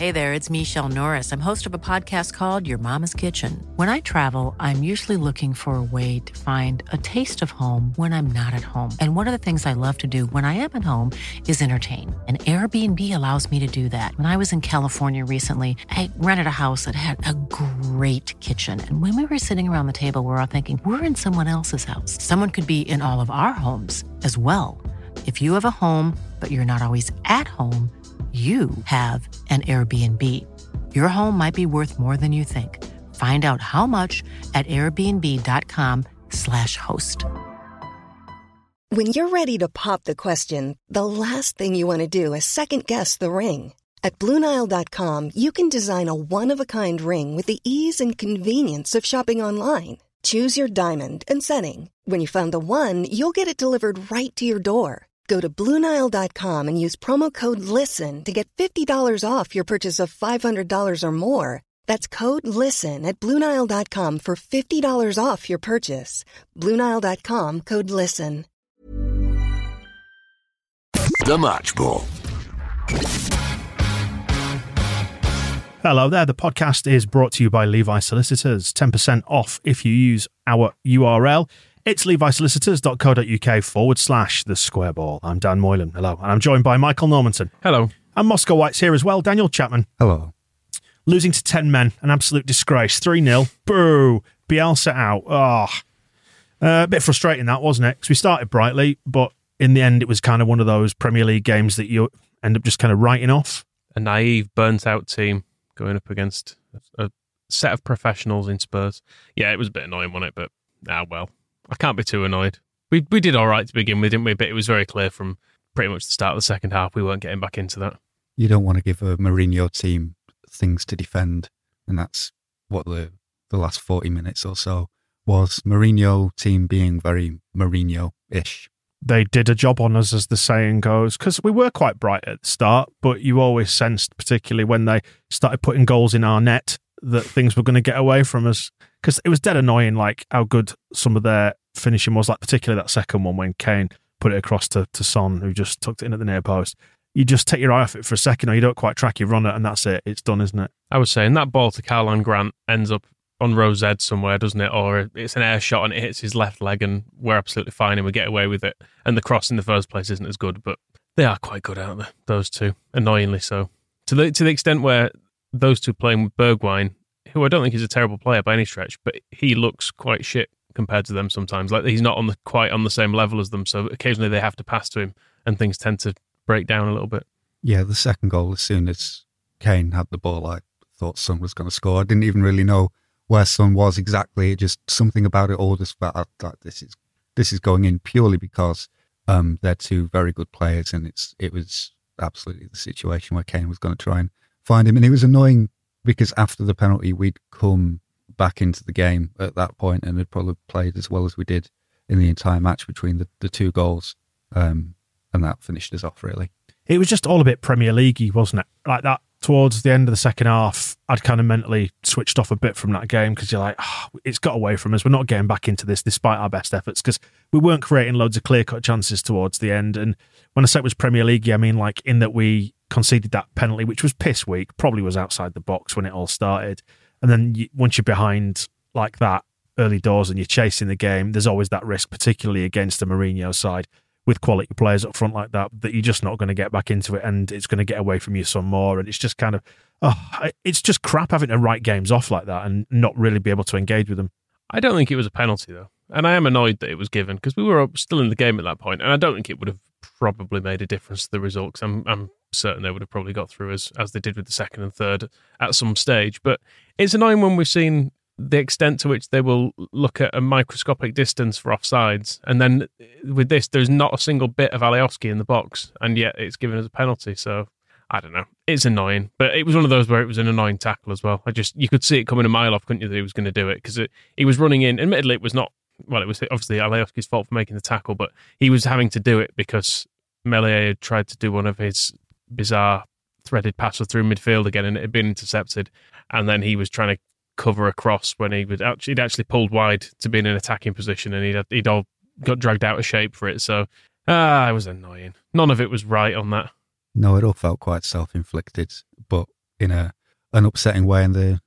Hey there, it's Michelle Norris. I'm host of a podcast called Your Mama's Kitchen. When I travel, I'm usually looking for a way to find a taste of home when I'm not at home. And one of the things I love to do when I am at home is entertain. And Airbnb allows me to do that. When I was in California recently, I rented a house that had a great kitchen. And when we were sitting around the table, we were all thinking, we're in someone else's house. Someone could be in all of our homes as well. If you have a home, but you're not always at home, you have an Airbnb. Your home might be worth more than you think. Find out how much at airbnb.com/host. When you're ready to pop the question, the last thing you want to do is second-guess the ring. At BlueNile.com, you can design a one-of-a-kind ring with the ease and convenience of shopping online. Choose your diamond and setting. When you find the one, you'll get it delivered right to your door. Go to BlueNile.com and use promo code LISTEN to get $50 off your purchase of $500 or more. That's code LISTEN at BlueNile.com for $50 off your purchase. BlueNile.com, code LISTEN. The Match Ball. Hello there. The podcast is brought to you by Levi Solicitors. 10% off if you use our URL. It's levisolicitors.co.uk/the square ball. I'm Dan Moylan. Hello. And I'm joined by Michael Normanton. Hello. And Moscow White's here as well. Daniel Chapman. Hello. Losing to 10 men. An absolute disgrace. 3-0. Boo. Bielsa out. A bit frustrating that, wasn't it? Because we started brightly, but in the end it was kind of one of those Premier League games that you end up just kind of writing off. A naive, burnt-out team going up against a set of professionals in Spurs. Yeah, it was a bit annoying, wasn't it? But, well. I can't be too annoyed. We did all right to begin with, didn't we? But it was very clear from pretty much the start of the second half we weren't getting back into that. You don't want to give a Mourinho team things to defend, and that's what the last 40 minutes or so was. Mourinho team being very Mourinho-ish. They did a job on us, as the saying goes, because we were quite bright at the start, but you always sensed, particularly when they started putting goals in our net, that things were going to get away from us. Because it was dead annoying, like how good some of their finishing was, like particularly that second one when Kane put it across to Son, who just tucked it in at the near post. You just take your eye off it for a second, or you don't quite track your runner, and that's it. It's done, isn't it? I was saying that ball to Caroline Grant ends up on row Z somewhere, doesn't it? Or it's an air shot and it hits his left leg, and we're absolutely fine and we get away with it. And the cross in the first place isn't as good, but they are quite good, aren't they? Those two, annoyingly so. To the extent where those two playing with Bergwijn, who I don't think is a terrible player by any stretch, but he looks quite shit compared to them sometimes. Like he's not quite on the same level as them, so occasionally they have to pass to him and things tend to break down a little bit. Yeah, the second goal, as soon as Kane had the ball, I thought Son was going to score. I didn't even really know where Son was exactly. It just something about it all just felt like this is going in purely because they're two very good players, and it was absolutely the situation where Kane was going to try and find him. And it was annoying because after the penalty, we'd come back into the game at that point and had probably played as well as we did in the entire match between the two goals. And that finished us off, really. It was just all a bit Premier League-y, wasn't it? Like that, towards the end of the second half, I'd kind of mentally switched off a bit from that game because you're like, it's got away from us. We're not getting back into this despite our best efforts because we weren't creating loads of clear-cut chances towards the end. And when I say it was Premier League-y, I mean like in that we conceded that penalty, which was piss weak, probably was outside the box when it all started. And then once you're behind like that early doors and you're chasing the game, there's always that risk, particularly against the Mourinho side with quality players up front like that you're just not going to get back into it and it's going to get away from you some more. And it's just kind of, it's just crap having to write games off like that and not really be able to engage with them. I don't think it was a penalty though. And I am annoyed that it was given because we were still in the game at that point, and I don't think it would have probably made a difference to the result because I'm certain they would have probably got through as they did with the second and third at some stage. But it's annoying when we've seen the extent to which they will look at a microscopic distance for offsides, and then with this, there's not a single bit of Alioski in the box, and yet it's given as a penalty. So I don't know. It's annoying, but it was one of those where it was an annoying tackle as well. You could see it coming a mile off, couldn't you, that he was going to do it because he was running in. Admittedly, it was obviously Alioski's fault for making the tackle, but he was having to do it because Meslier had tried to do one of his bizarre threaded passes through midfield again, and it had been intercepted, and then he was trying to cover across when he'd actually pulled wide to be in an attacking position, and he'd all got dragged out of shape for it. So it was annoying. None of it was right on that. No, it all felt quite self-inflicted, but in an upsetting way. And the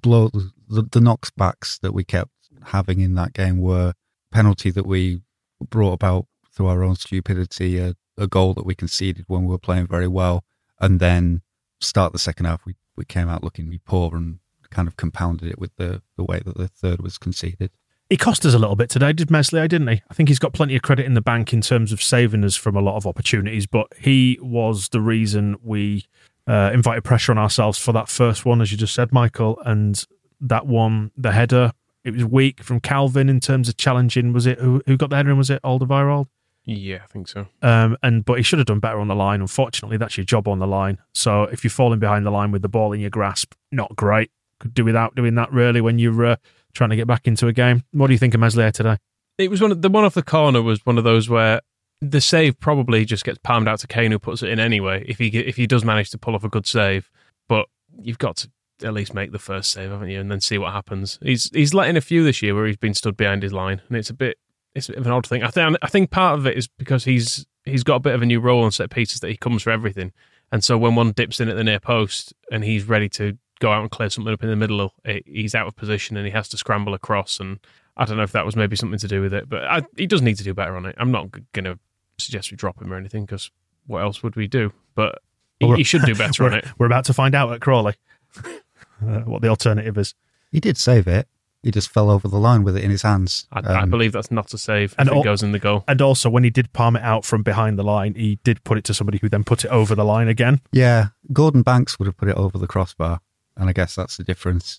knockbacks that we kept having in that game were penalty that we brought about through our own stupidity, a goal that we conceded when we were playing very well, and then start the second half, we came out looking really poor and kind of compounded it with the way that the third was conceded. He cost us a little bit today, did Meslier, didn't he? I think he's got plenty of credit in the bank in terms of saving us from a lot of opportunities, but he was the reason we invited pressure on ourselves for that first one, as you just said, Michael, and that one, the header, it was weak from Calvin in terms of challenging. Was it who got the header in? Was it Alderweireld? Yeah, I think so. But he should have done better on the line. Unfortunately, that's your job on the line. So if you're falling behind the line with the ball in your grasp, not great. Could do without doing that really when you're trying to get back into a game. What do you think of Meslier today? It was the one off the corner was one of those where the save probably just gets palmed out to Kane, who puts it in anyway. If he does manage to pull off a good save, but you've got to at least make the first save, haven't you? And then see what happens. He's letting a few this year where he's been stood behind his line, and it's a bit of an odd thing. I think part of it is because he's got a bit of a new role on set pieces that he comes for everything, and so when one dips in at the near post and he's ready to go out and clear something up in the middle, he's out of position and he has to scramble across. And I don't know if that was maybe something to do with it, but he does need to do better on it. I'm not going to suggest we drop him or anything, because what else would we do? But he should do better on it. We're about to find out at Crawley what the alternative is. He did save it. He just fell over the line with it in his hands. I believe that's not a save if it goes in the goal. And also, when he did palm it out from behind the line, he did put it to somebody who then put it over the line again. Yeah, Gordon Banks would have put it over the crossbar, and I guess that's the difference.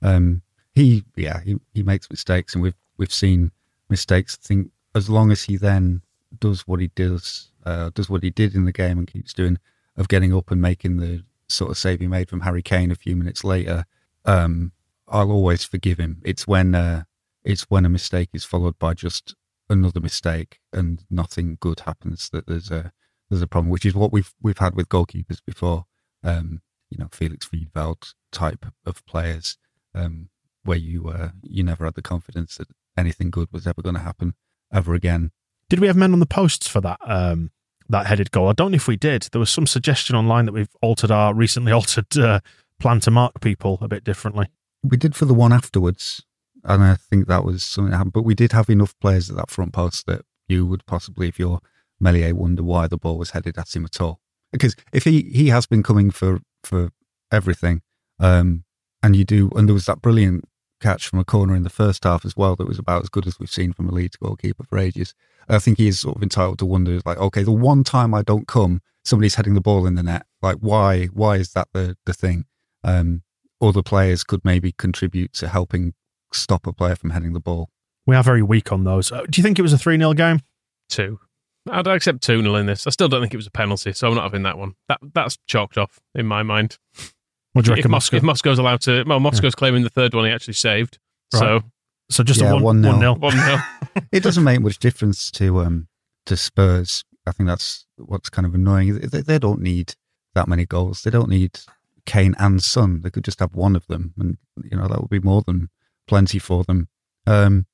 He makes mistakes, and we've seen mistakes. I think as long as he then does what he does what he did in the game and keeps doing, of getting up and making the sort of save he made from Harry Kane a few minutes later, I'll always forgive him. It's when a mistake is followed by just another mistake and nothing good happens that there's a problem, which is what we've had with goalkeepers before. Felix Wiedwald type of players, where you never had the confidence that anything good was ever going to happen ever again. Did we have men on the posts for that headed goal? I don't know if we did. There was some suggestion online that we've recently altered plan to mark people a bit differently. We did for the one afterwards, and I think that was something that happened. But we did have enough players at that front post that you would possibly, if you're Meslier, wonder why the ball was headed at him at all. Because if he has been coming for everything, and there was that brilliant catch from a corner in the first half as well that was about as good as we've seen from a Leeds goalkeeper for ages. I think he is sort of entitled to wonder, like, okay, the one time I don't come, somebody's heading the ball in the net. Like, why is that the thing? Other players could maybe contribute to helping stop a player from heading the ball. We are very weak on those. Do you think it was a 3-0 game? 2. I'd accept 2-0 in this. I still don't think it was a penalty, so I'm not having that one. That's chalked off in my mind. What do you reckon, Moscow? If Moscow's allowed to... Well, Moscow's claiming the third one he actually saved. Right. So just a 1-0. 1-0. It doesn't make much difference to Spurs. I think that's what's kind of annoying. They don't need that many goals. They don't need Kane and Son. They could just have one of them, and that would be more than plenty for them. And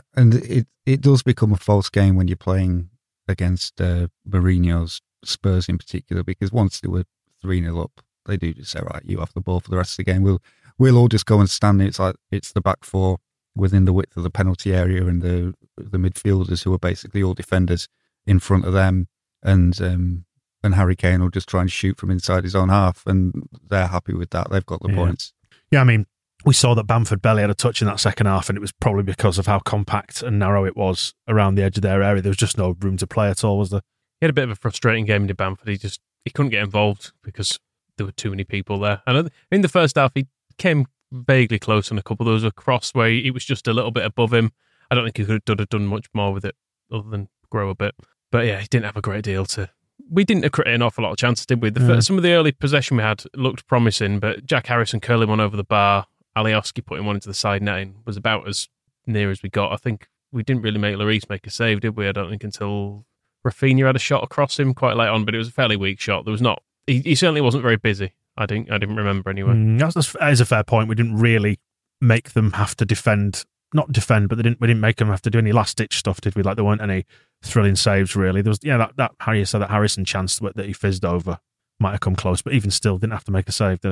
it does become a false game when you're playing against Mourinho's Spurs in particular, because once they were 3-0 up, they do just say, right, you have the ball for the rest of the game. We'll all just go and stand. It's like it's the back four within the width of the penalty area, and the midfielders who are basically all defenders in front of them, and Harry Kane will just try and shoot from inside his own half, and they're happy with that. They've got the points. Yeah, I mean, we saw that Bamford barely had a touch in that second half, and it was probably because of how compact and narrow it was around the edge of their area. There was just no room to play at all, was there? He had a bit of a frustrating game, did Bamford. He couldn't get involved because there were too many people there. And in the first half, he came vaguely close on a couple. There was a cross where he was just a little bit above him. I don't think he could have done much more with it other than grow a bit. But yeah, he didn't have a great deal to... We didn't create an awful lot of chances, did we? Some of the early possession we had looked promising, but Jack Harrison curling one over the bar, Alioski putting one into the side netting was about as near as we got. I think we didn't really make Lloris make a save, did we? I don't think until Rafinha had a shot across him quite late on, but it was a fairly weak shot. There was not... He certainly wasn't very busy. I didn't remember anyway. That is a fair point. We didn't really make them have to defend. Not defend, but we didn't make them have to do any last-ditch stuff, did we? Like, there weren't any thrilling saves, really. There was, that Harrison chance that he fizzed over might have come close, but even still, didn't have to make a save, did he?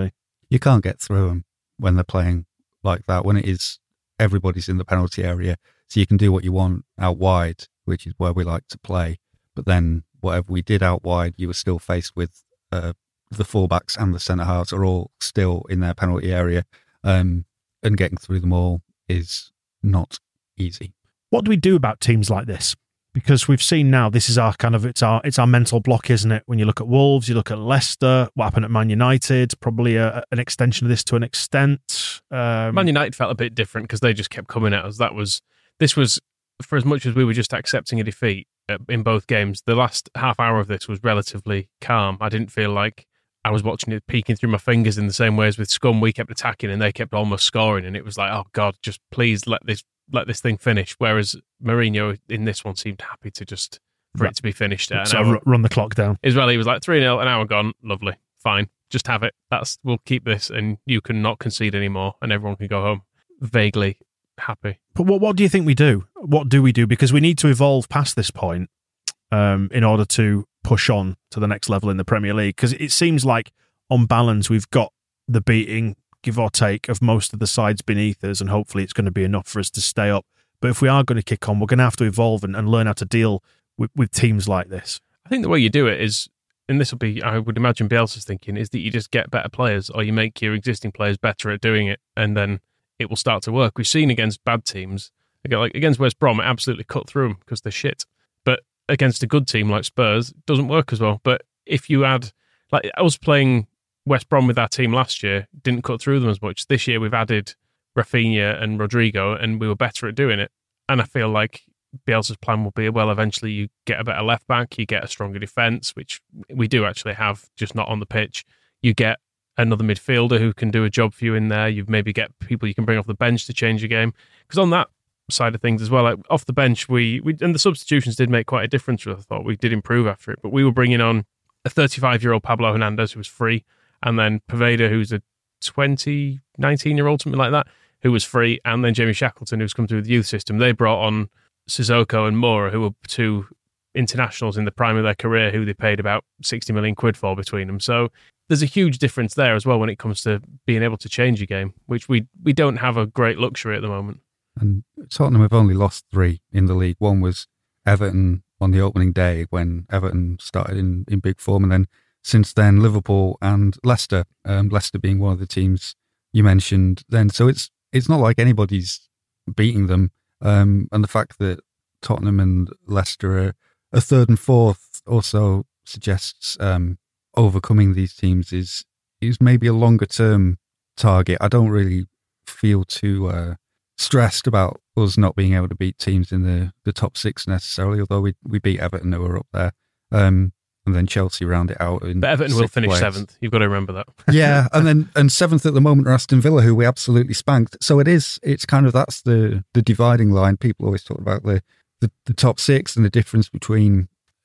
you can't get through them when they're playing like that, when it is everybody's in the penalty area. So you can do what you want out wide, which is where we like to play. But then whatever we did out wide, you were still faced with the fullbacks and the centre-halves are all still in their penalty area. And getting through them all is not easy. What do we do about teams like this? Because we've seen now, this is our kind of, it's our mental block, isn't it? When you look at Wolves, you look at Leicester, what happened at Man United, probably an extension of this to an extent. Man United felt a bit different because they just kept coming at us. This was, for as much as we were just accepting a defeat in both games, the last half hour of this was relatively calm. I didn't feel like I was watching it peeking through my fingers in the same way as with Scum. We kept attacking and they kept almost scoring, and it was like, oh God, just please let this thing finish. Whereas Mourinho in this one seemed happy to just for it to be finished at an hour. Run the clock down. Israeli was like 3-0, an hour gone, lovely, fine, just have it. We'll keep this, and you can not concede anymore, and everyone can go home vaguely happy. But what do you think we do? What do we do? Because we need to evolve past this point in order to push on to the next level in the Premier League. Because it seems like, on balance, we've got the beating, give or take, of most of the sides beneath us, and hopefully it's going to be enough for us to stay up. But if we are going to kick on, we're going to have to evolve and learn how to deal with teams like this. I think the way you do it is, and this will be, I would imagine Bielsa's thinking, is that you just get better players, or you make your existing players better at doing it, and then it will start to work. We've seen against bad teams, like against West Brom, it absolutely cut through them because they're shit. But against a good team like Spurs, it doesn't work as well. But if you add, like I was playing West Brom with our team last year, didn't cut through them as much. This year we've added Rafinha and Rodrigo, and we were better at doing it. And I feel like Bielsa's plan will be, well, eventually you get a better left back, you get a stronger defence, which we do actually have, just not on the pitch. You get another midfielder who can do a job for you in there. You maybe get people you can bring off the bench to change the game. Because on that side of things as well, like off the bench, we and the substitutions did make quite a difference. I thought we did improve after it, but we were bringing on a 35-year-old Pablo Hernandez who was free, and then Poveda, who's a 19-year-old, something like that, who was free, and then Jamie Shackleton, who's come through the youth system. They brought on Sissoko and Moura, who were two internationals in the prime of their career, who they paid about 60 million quid for between them. So there's a huge difference there as well when it comes to being able to change a game, which we don't have a great luxury at the moment. And Tottenham have only lost 3 in the league. One was Everton on the opening day when Everton started in big form, and then since then Liverpool and Leicester. Leicester being one of the teams you mentioned then. So it's not like anybody's beating them. And the fact that Tottenham and Leicester are third and fourth also suggests overcoming these teams is maybe a longer term target. I don't really feel too stressed about us not being able to beat teams in the top 6 necessarily, although we beat Everton, who were up there. And then Chelsea round it out. But Everton will finish 7th. You've got to remember that. Yeah, and 7th at the moment are Aston Villa, who we absolutely spanked. So it's kind of, that's the dividing line. People always talk about the top 6 and the difference between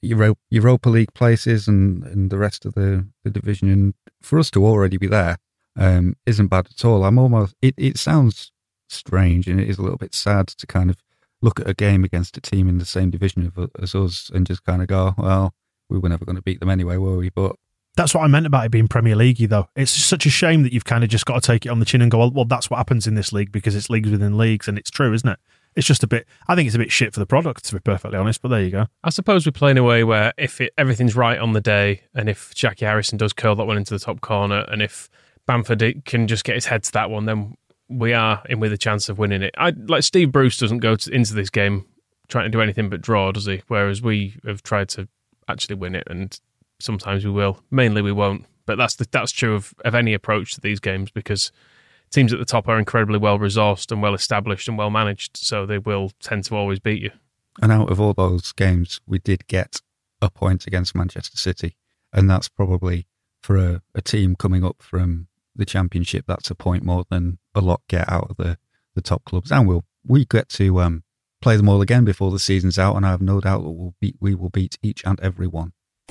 Europa League places and the rest of the division. And for us to already be there isn't bad at all. It sounds strange, and it is a little bit sad to kind of look at a game against a team in the same division as us and just kind of go, well, we were never going to beat them anyway, were we? But that's what I meant about it being Premier League-y, though. It's such a shame that you've kind of just got to take it on the chin and go, well, that's what happens in this league because it's leagues within leagues, and it's true, isn't it? It's just I think it's a bit shit for the product, to be perfectly honest, but there you go. I suppose we're playing a way where if everything's right on the day, and if Jackie Harrison does curl that one into the top corner, and if Bamford can just get his head to that one, then we are in with a chance of winning it. Like Steve Bruce doesn't go into this game trying to do anything but draw, does he? Whereas we have tried to actually win it, and sometimes we will. Mainly we won't. But that's true of any approach to these games, because teams at the top are incredibly well resourced and well established and well managed, so they will tend to always beat you. And out of all those games, we did get a point against Manchester City, and that's probably for a team coming up from the Championship, that's a point more than a lot get out of the top clubs. And we get to play them all again before the season's out, and I have no doubt that we will beat each and every one.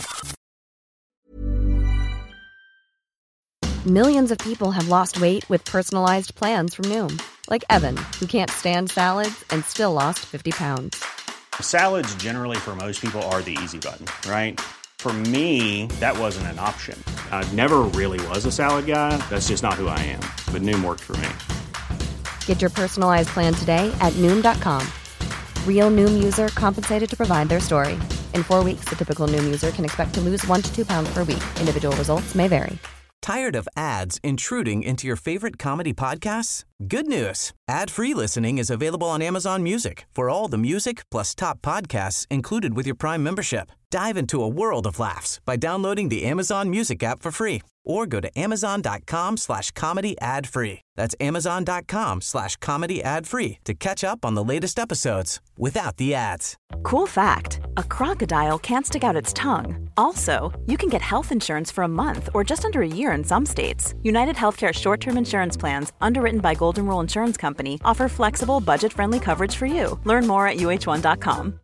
Millions of people have lost weight with personalized plans from Noom, like Evan, who can't stand salads and still lost 50 pounds. Salads generally for most people are the easy button, right? For me, that wasn't an option. I never really was a salad guy. That's just not who I am. But Noom worked for me. Get your personalized plan today at Noom.com. Real Noom user compensated to provide their story. In 4 weeks, the typical Noom user can expect to lose 1 to 2 pounds per week. Individual results may vary. Tired of ads intruding into your favorite comedy podcasts? Good news. Ad-free listening is available on Amazon Music for all the music plus top podcasts included with your Prime membership. Dive into a world of laughs by downloading the Amazon Music app for free or go to amazon.com/comedy ad-free. That's amazon.com/comedy ad-free to catch up on the latest episodes without the ads. Cool fact, a crocodile can't stick out its tongue. Also, you can get health insurance for a month or just under a year in some states. United Healthcare short-term insurance plans, underwritten by Golden Rule Insurance Company, offer flexible, budget-friendly coverage for you. Learn more at uh1.com.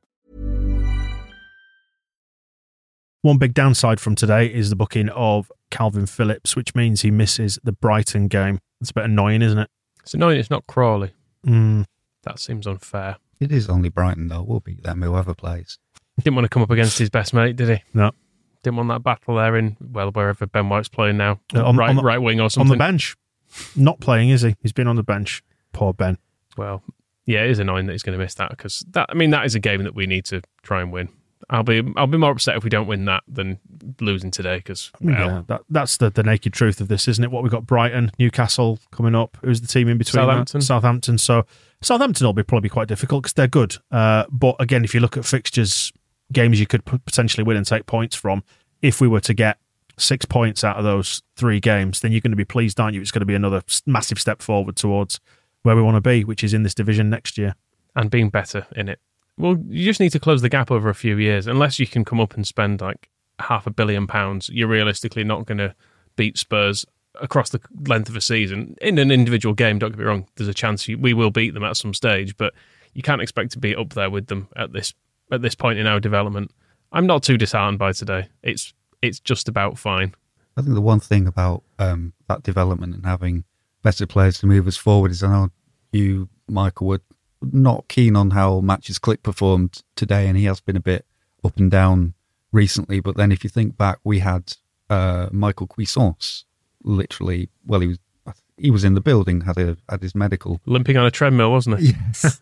One big downside from today is the booking of Calvin Phillips, which means he misses the Brighton game. It's a bit annoying, isn't it? It's annoying it's not Crawley. That seems unfair. It is only Brighton, though. We'll beat them, whoever plays. He didn't want to come up against his best mate, did he? No. Didn't want that battle there in, well, wherever Ben White's playing now. Right wing or something. On the bench. Not playing, is he? He's been on the bench. Poor Ben. Well, yeah, it is annoying that he's going to miss that because that is a game that we need to try and win. I'll be more upset if we don't win that than losing today because that's the naked truth of this, isn't it? What we've got: Brighton, Newcastle coming up. Who's the team in between? Southampton. So Southampton will probably be quite difficult because they're good. But again, if you look at fixtures, games you could potentially win and take points from. If we were to get 6 points out of those 3 games, then you're going to be pleased, aren't you? It's going to be another massive step forward towards where we want to be, which is in this division next year and being better in it. Well, you just need to close the gap over a few years. Unless you can come up and spend like £500 million, you're realistically not going to beat Spurs across the length of a season. In an individual game, don't get me wrong, there's a chance we will beat them at some stage, but you can't expect to be up there with them at this point in our development. I'm not too disheartened by today. It's just about fine. I think the one thing about that development and having better players to move us forward is I know you, Michael, were not keen on how Matches Click performed today, and he has been a bit up and down recently. But then if you think back, we had Michael Cuisance literally, well, he was in the building, had his medical. Limping on a treadmill, wasn't he? Yes.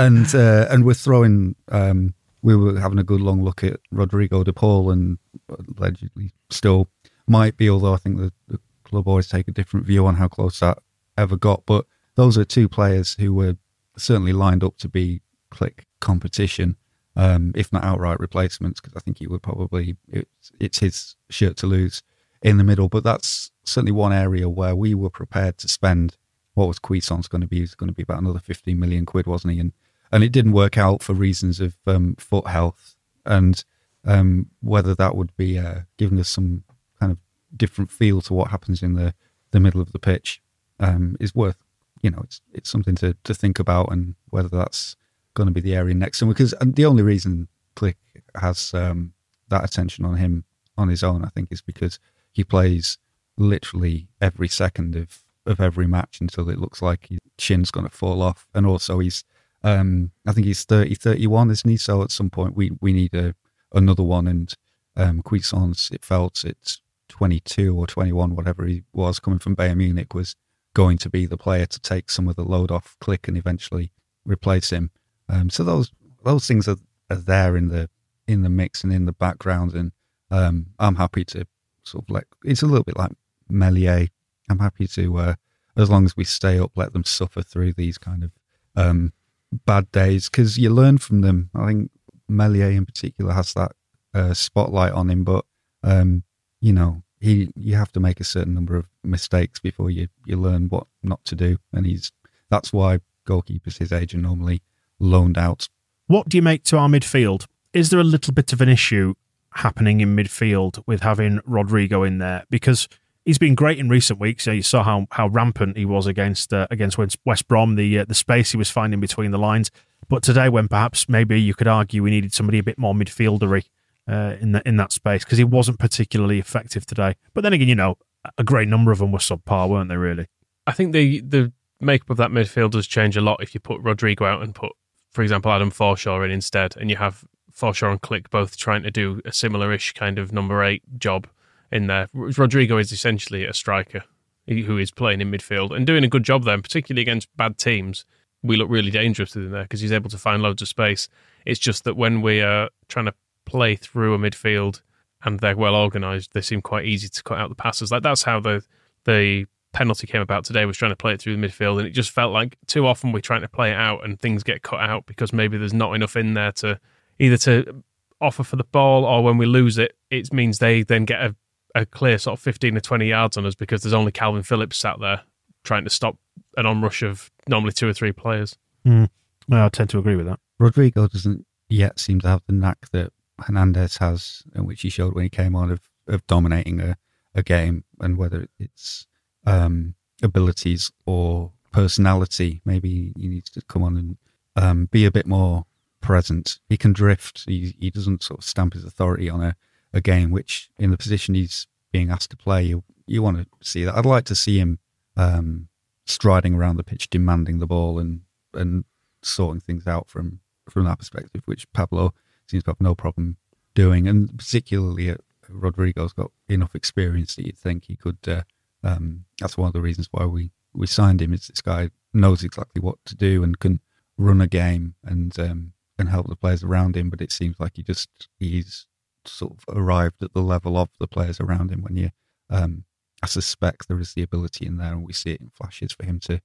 and we're throwing, we were having a good long look at Rodrigo de Paul and allegedly still might be, although I think the club always take a different view on how close that ever got. But those are 2 players who were certainly lined up to be Click competition, if not outright replacements, because I think he would probably, it's his shirt to lose in the middle. But that's certainly one area where we were prepared to spend what was Cuisance going to be. It was going to be about another 15 million quid, wasn't he? And it didn't work out for reasons of foot health, and whether that would be giving us some kind of different feel to what happens in the middle of the pitch is worth, it's something to think about, and whether that's going to be the area next. And the only reason Click has that attention on him on his own, I think, is because he plays literally every second of every match until it looks like his shin's going to fall off. And also he's, I think he's 31, isn't he? So at some point we need another one. And Cuisance, it felt it's 22 or 21, whatever he was, coming from Bayern Munich, was going to be the player to take some of the load off Click and eventually replace him. So those things are there in the mix and in the background, and I'm happy to sort of it's a little bit like Meslier. I'm happy to, as long as we stay up, let them suffer through these kind of bad days, because you learn from them. I think Meslier in particular has that spotlight on him, but you have to make a certain number of mistakes before you learn what not to do, and that's why goalkeepers his age are normally loaned out. What do you make to our midfield? Is there a little bit of an issue happening in midfield with having Rodrigo in there? Because he's been great in recent weeks. You saw how rampant he was against West Brom, the space he was finding between the lines. But today, when perhaps maybe you could argue we needed somebody a bit more midfieldery in that space, because he wasn't particularly effective today. But then again, a great number of them were subpar, weren't they, really? I think the makeup of that midfield does change a lot if you put Rodrigo out and put, for example, Adam Forshaw in instead, and you have Forshaw and Click both trying to do a similar-ish kind of number 8 job in there. Rodrigo is essentially a striker who is playing in midfield and doing a good job there, and particularly against bad teams. We look really dangerous in there because he's able to find loads of space. It's just that when we are trying to play through a midfield and they're well organised, they seem quite easy to cut out the passes. Like that's how the penalty came about today, was trying to play it through the midfield, and it just felt like too often we're trying to play it out and things get cut out because maybe there's not enough in there to either to offer for the ball, or when we lose it, it means they then get a clear sort of 15 or 20 yards on us because there's only Calvin Phillips sat there trying to stop an onrush of normally 2 or 3 players. Well, I tend to agree with that. Rodrigo doesn't yet seem to have the knack that Hernandez has, and which he showed when he came on, of dominating a game, and whether it's abilities or personality, maybe he needs to come on and be a bit more present. He can drift. He doesn't sort of stamp his authority on a game, which in the position he's being asked to play, you want to see that. I'd like to see him striding around the pitch, demanding the ball and sorting things out from that perspective, which Pablo seems to have no problem doing. And particularly Rodrigo's got enough experience that you'd think he could. That's one of the reasons why we signed him. Is this guy knows exactly what to do and can run a game and help the players around him. But it seems like he's sort of arrived at the level of the players around him. When you, I suspect there is the ability in there, and we see it in flashes for him to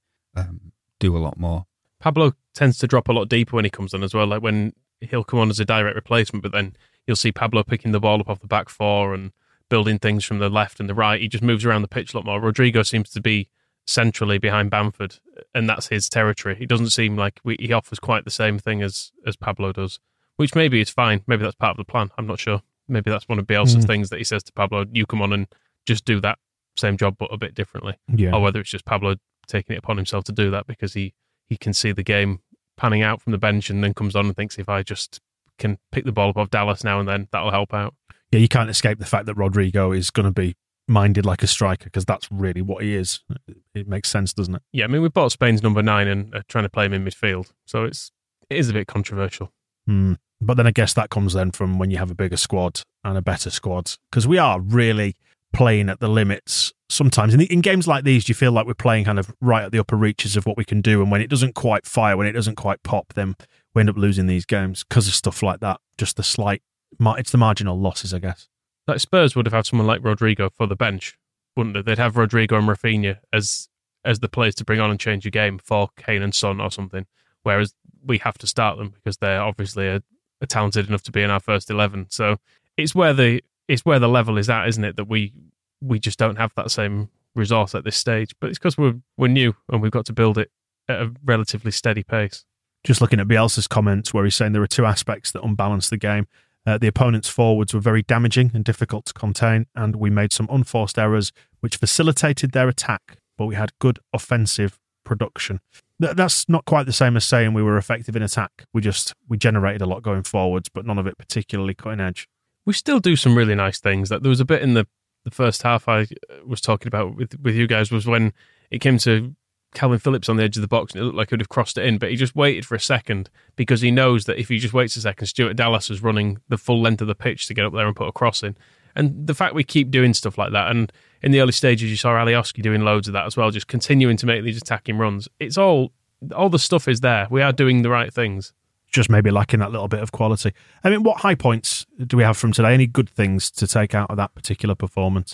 do a lot more. Pablo tends to drop a lot deeper when he comes on as well. Like when he'll come on as a direct replacement, but then you'll see Pablo picking the ball up off the back 4 and building things from the left and the right. He just moves around the pitch a lot more. Rodrigo seems to be centrally behind Bamford, and that's his territory. He doesn't seem like he offers quite the same thing as Pablo does, which maybe is fine. Maybe that's part of the plan. I'm not sure. Maybe that's one of Bielsa's things that he says to Pablo, you come on and just do that same job but a bit differently. Yeah. Or whether it's just Pablo taking it upon himself to do that because he can see the game panning out from the bench and then comes on and thinks, if I just can pick the ball above Dallas now and then, that'll help out. Yeah, you can't escape the fact that Rodrigo is going to be minded like a striker because that's really what he is. It makes sense, doesn't it? Yeah, I mean, we bought Spain's number 9 and are trying to play him in midfield, so it is a bit controversial. But then I guess that comes then from when you have a bigger squad and a better squad, because we are really playing at the limits sometimes. In games like these, you feel like we're playing kind of right at the upper reaches of what we can do, and when it doesn't quite fire, when it doesn't quite pop, then we end up losing these games because of stuff like that. Just the slight, it's the marginal losses, I guess. Like Spurs would have had someone like Rodrigo for the bench, wouldn't they? They'd have Rodrigo and Rafinha as the players to bring on and change the game for Kane and Son or something, whereas we have to start them because they're obviously are talented enough to be in our first 11. So it's where the level is at, isn't it? That we just don't have that same resource at this stage. But it's because we're new and we've got to build it at a relatively steady pace. Just looking at Bielsa's comments where he's saying there are 2 aspects that unbalance the game. The opponent's forwards were very damaging and difficult to contain, and we made some unforced errors which facilitated their attack, but we had good offensive production. That's not quite the same as saying we were effective in attack. We generated a lot going forwards, but none of it particularly cutting edge. We still do some really nice things. Like there was a bit in the first half I was talking about with you guys, was when it came to Calvin Phillips on the edge of the box and it looked like he would have crossed it in, but he just waited for a second because he knows that if he just waits a second, Stuart Dallas is running the full length of the pitch to get up there and put a cross in. And the fact we keep doing stuff like that, and in the early stages you saw Alioski doing loads of that as well, just continuing to make these attacking runs. It's all the stuff is there. We are doing the right things. Just maybe lacking that little bit of quality. I mean, what high points do we have from today? Any good things to take out of that particular performance?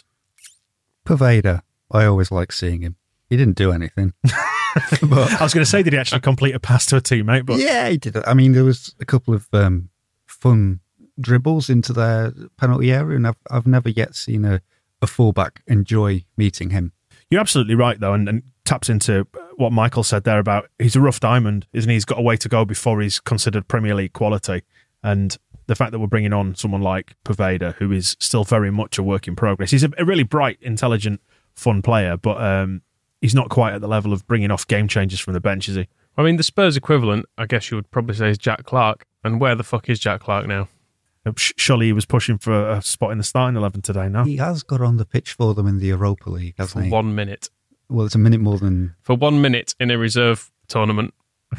Poveda. I always like seeing him. He didn't do anything. But I was going to say, did he actually complete a pass to a teammate? But yeah, he did. I mean, there was a couple of fun dribbles into their penalty area, and I've never yet seen a fullback enjoy meeting him. You're absolutely right, though, and taps into what Michael said there about he's a rough diamond, isn't he? He's got a way to go before he's considered Premier League quality. And the fact that we're bringing on someone like Poveda, who is still very much a work in progress. He's a really bright, intelligent, fun player, but he's not quite at the level of bringing off game changers from the bench, is he? I mean, the Spurs equivalent, I guess you would probably say, is Jack Clark. And where the fuck is Jack Clark now? Surely he was pushing for a spot in the starting 11 today, no? He has got on the pitch for them in the Europa League, hasn't he? For 1 minute. Well, it's a minute more than... For 1 minute in a reserve tournament.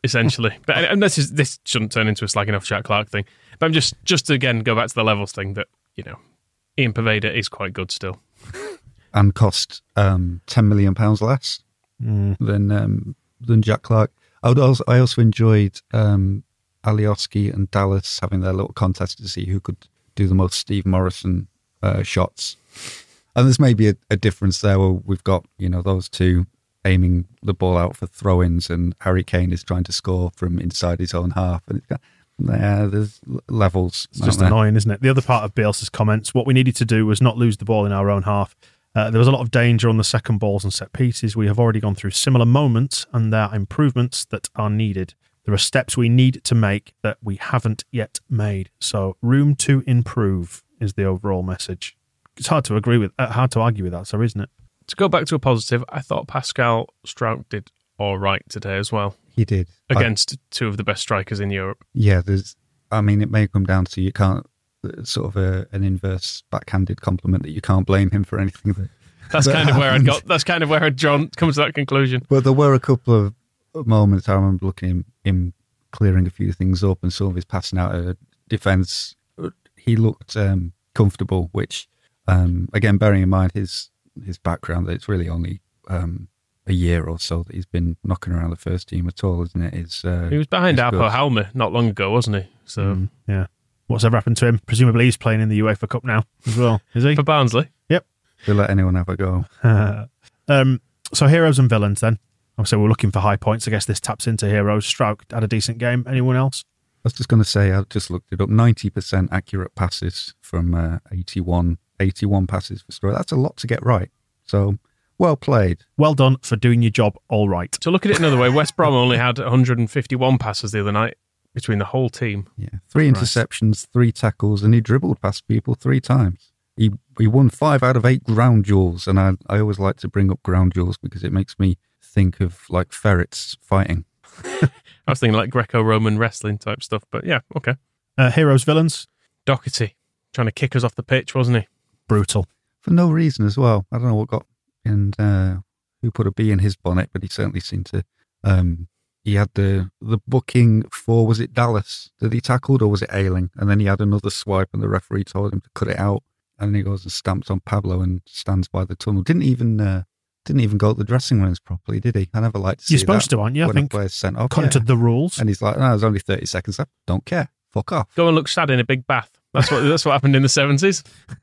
essentially. But and this shouldn't turn into a slagging off Jack Clarke thing. But I'm just to again go back to the levels thing that, Ian Poveda is quite good still. And cost £10 million less than Jack Clarke. I also enjoyed Alioski and Dallas having their little contest to see who could do the most Steve Morrison shots. And there's maybe a difference there where we've got, those two aiming the ball out for throw-ins and Harry Kane is trying to score from inside his own half. And there's levels. It's just annoying, isn't it? The other part of Bielsa's comments, what we needed to do was not lose the ball in our own half. There was a lot of danger on the second balls and set pieces. We have already gone through similar moments and there are improvements that are needed. There are steps we need to make that we haven't yet made. So room to improve is the overall message. It's hard to argue with that, so isn't it? To go back to a positive, I thought Pascal Struijk did all right today as well. He did. Against two of the best strikers in Europe. Yeah, it may come down to you can't, sort of an inverse backhanded compliment that you can't blame him for anything. That's kind of where I'd come to that conclusion. But there were a couple of moments I remember looking at him clearing a few things up and some of his passing out of defence. He looked comfortable, which, again, bearing in mind his background, that it's really only a year or so that he's been knocking around the first team at all, isn't it? He was behind Apo Halme not long ago, wasn't he? So yeah. What's ever happened to him? Presumably he's playing in the UEFA Cup now as well, is he? For Barnsley? Yep. They'll let anyone have a go. So heroes and villains then. Obviously we're looking for high points. I guess this taps into heroes. Struijk had a decent game. Anyone else? I was just going to say, I just looked it up, 90% accurate passes from 81 passes for Struijk. That's a lot to get right. So, well played. Well done for doing your job all right. To look at it another way, West Brom only had 151 passes the other night between the whole team. Yeah, 3 interceptions, 3 tackles, and he dribbled past people 3 times. He won 5 out of 8 ground duels, and I always like to bring up ground duels because it makes me think of like ferrets fighting. I was thinking like Greco-Roman wrestling type stuff, but yeah, okay. Heroes, villains? Doherty, trying to kick us off the pitch, wasn't he? Brutal. For no reason as well. I don't know what got, and who put a bee in his bonnet, but he certainly seemed to. He had the booking for, was it Dallas that he tackled, or was it Ayling? And then he had another swipe and the referee told him to cut it out. And then he goes and stamps on Pablo and stands by the tunnel. Didn't even go to the dressing rooms properly, did he? I never liked to see that. You're supposed to, aren't you? I think player's sent off. Conquered the rules. And he's like, no, there's only 30 seconds left. Don't care. Fuck off. Go and look sad in a big bath. That's what happened in the 70s.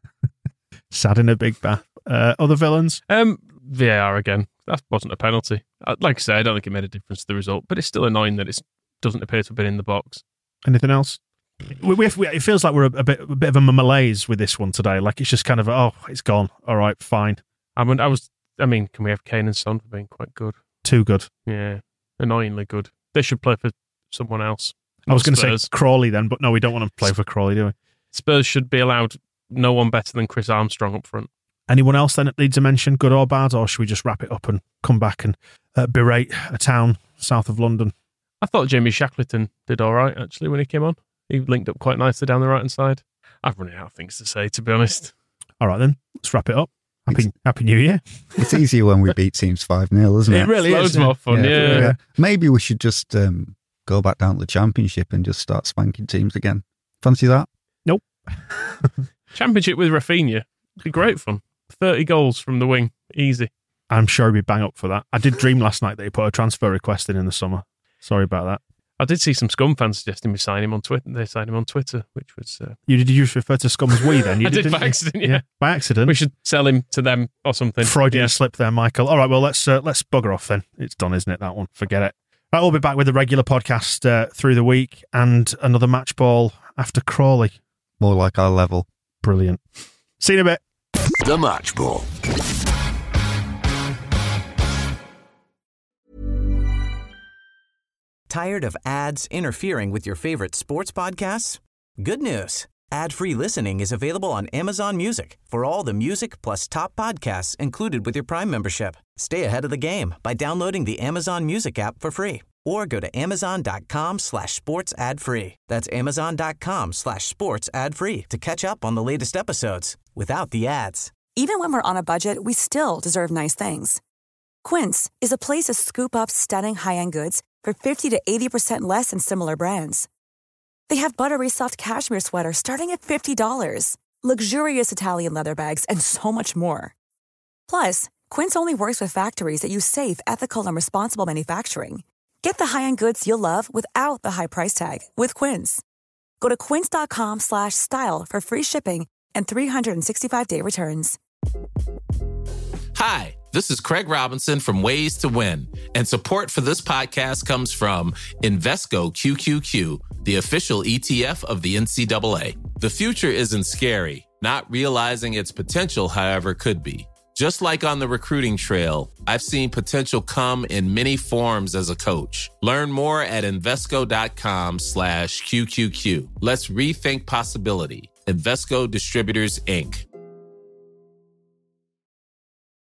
Sad in a big bath. Other villains? VAR again. That wasn't a penalty. Like I say, I don't think it made a difference to the result, but it's still annoying that it doesn't appear to have been in the box. Anything else? It feels like we're a bit of a malaise with this one today. Like it's just kind of, it's gone. All right, fine. I mean, can we have Kane and Son for being quite good? Too good. Yeah, annoyingly good. They should play for someone else. I was going to say Crawley then, but no, we don't want to play for Crawley, do we? Spurs should be allowed no one better than Chris Armstrong up front. Anyone else then that needs a mention, good or bad, or should we just wrap it up and come back and berate a town south of London? I thought Jamie Shackleton did all right, actually, when he came on. He linked up quite nicely down the right-hand side. I've run out of things to say, to be honest. All right, then. Let's wrap it up. Happy New Year. It's easier when we beat teams 5-0, isn't it? It really is. Loads more fun, yeah. Maybe we should just go back down to the Championship and just start spanking teams again. Fancy that? Nope. Championship with Rafinha. It'd be great fun. 30 goals from the wing. Easy. I'm sure he'd be bang up for that. I did dream last night that he put a transfer request in the summer. Sorry about that. I did see some Scum fans suggesting we sign him on Twitter. They signed him on Twitter, which was... Did you refer to Scum as we then? I did by accident, yeah. By accident? We should sell him to them or something. Freudian slip there, Michael. All right, well, let's bugger off then. It's done, isn't it, that one? Forget it. Right, we'll be back with a regular podcast through the week and another match ball after Crawley. More like our level. Brilliant. See you in a bit. The Match Ball. Tired of ads interfering with your favorite sports podcasts? Good news. Ad-free listening is available on Amazon Music for all the music plus top podcasts included with your Prime membership. Stay ahead of the game by downloading the Amazon Music app for free or go to amazon.com/sports ad free. That's amazon.com/sports ad free to catch up on the latest episodes without the ads. Even when we're on a budget, we still deserve nice things. Quince is a place to scoop up stunning high-end goods for 50 to 80% less than similar brands. They have buttery soft cashmere sweaters starting at $50, luxurious Italian leather bags, and so much more. Plus, Quince only works with factories that use safe, ethical, and responsible manufacturing. Get the high-end goods you'll love without the high price tag with Quince. Go to quince.com/style for free shipping and 365-day returns. Hi, this is Craig Robinson from Ways to Win, and support for this podcast comes from Invesco QQQ, the official ETF of the NCAA. The future isn't scary. Not realizing its potential, however, could be. Just like on the recruiting trail, I've seen potential come in many forms as a coach. Learn more at Invesco.com/QQQ. Let's rethink possibility. Invesco Distributors, Inc.